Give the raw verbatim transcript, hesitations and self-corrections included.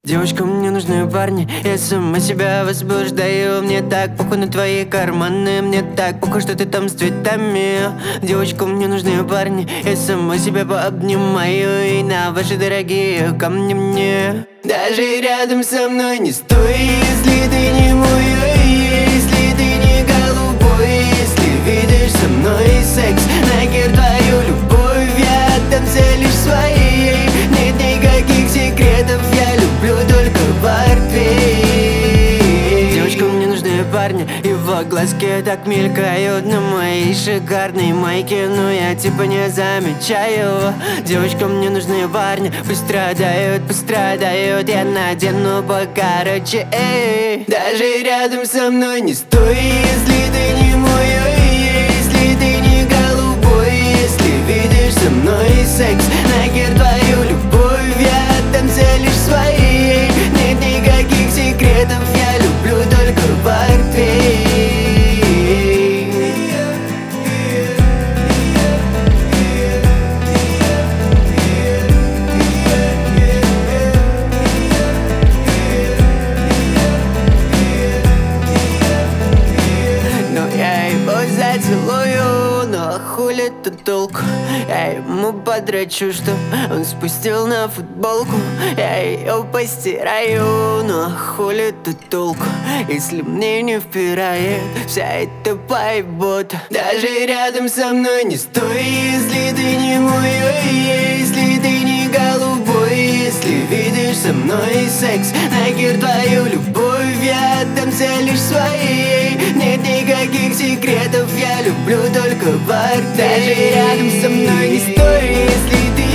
Девочкам мне нужны парни, я сама себя возбуждаю. Мне так похуй на твои карманы, мне так похуй, что ты там с цветами. Девочкам мне нужны парни, я сама себя пообнимаю. И на ваши дорогие камни мне даже рядом со мной не стой, если ты не мой, если ты не голубой. Если видишь со мной секс, нахер твою любовь, я отдамся лишь своей. Нет никаких секретов, я люблю только портвейн. Девочкам мне нужны парни, его глазки так мелькают на моей шикарной майке, но я типа не замечаю. Девочкам мне нужны парни, пусть страдают, пусть страдают, я надену покороче, эй. Даже рядом со мной не стой, если ты не мой, если ты не голубой. Если видишь со мной секс, нахер твою любовь, я отдамся лишь своей. Нет никаких секретов, я люблю только портвейн. Зацелую, но хули тут толку? Я ему подрачу, что он спустил на футболку. Я ее постираю, но хули тут толку, если мне не впирает вся эта поебота. Даже рядом со мной не стой, если ты не мой, если ты не голубой. Если видишь со мной секс, нахер твою любовь, я отдамся лишь своей. Нет никаких секретов, я люблю только портвейн. Даже рядом со мной не стой, если ты